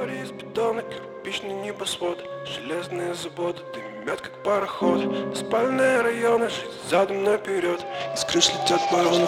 Море из бетона, кирпичный небосвод, железные заводы дымят как пароход. Спальные районы, жизнь задом наперед, из крыш летят вороны.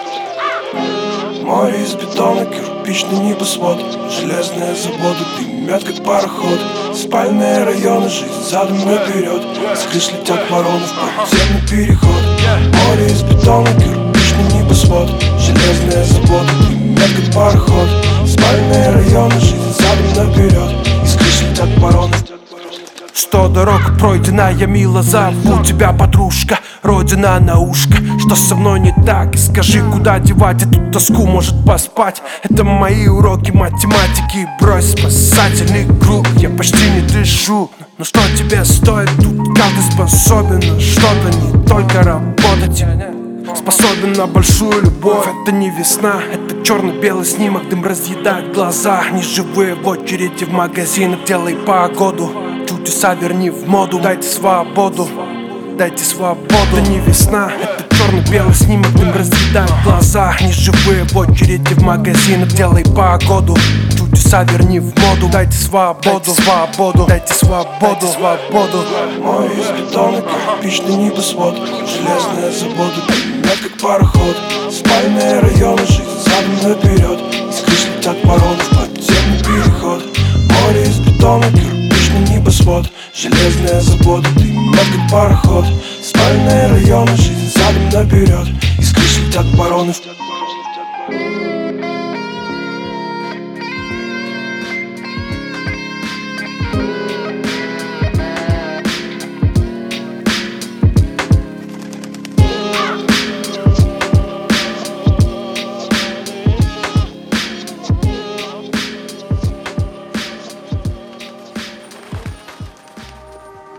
Море из бетона, кирпичный небосвод, железные заводы дымят как пароход. Спальные районы, жизнь задом наперед, из крыш летят вороны в подземный переход. Море из бетона, кирпичный небосвод, железные заводы дымят как пароход. Спальные районы, жизнь задом наперед, из крыш летят вороны. 100 дорог пройдена, я мило зову тебя, подружка, родина на ушко. Что со мной не так? И скажи, куда девать эту тоску, может поспать? Это мои уроки математики, брось спасательный круг. Я почти не дышу, но что тебе стоит? Тут каждый способен на что-то, не только работать. Способен на большую любовь, это не весна, это черно-белый снимок, дым разъедает глаза. Неживые в очереди в магазинах, делай погоду, чудеса верни в моду. Дайте свободу, дайте свободу. Это не весна, это черно-белый снимок, дым разъедает глаза. Неживые в очереди в магазинах, делай погоду, чудеса верни в моду. Дайте свободу, свободу, дайте свободу, свободу. Море из бетона, кирпичный небосвод, железные заводы дымят как пароход. Спальные районы, жизнь задом наперед, из крыш летят вороны в подземный переход. Море из бетона, кирпичный небосвод, железные заводы дымят как пароход. Спальные районы, жизнь задом наперед, из крыш летят вороны.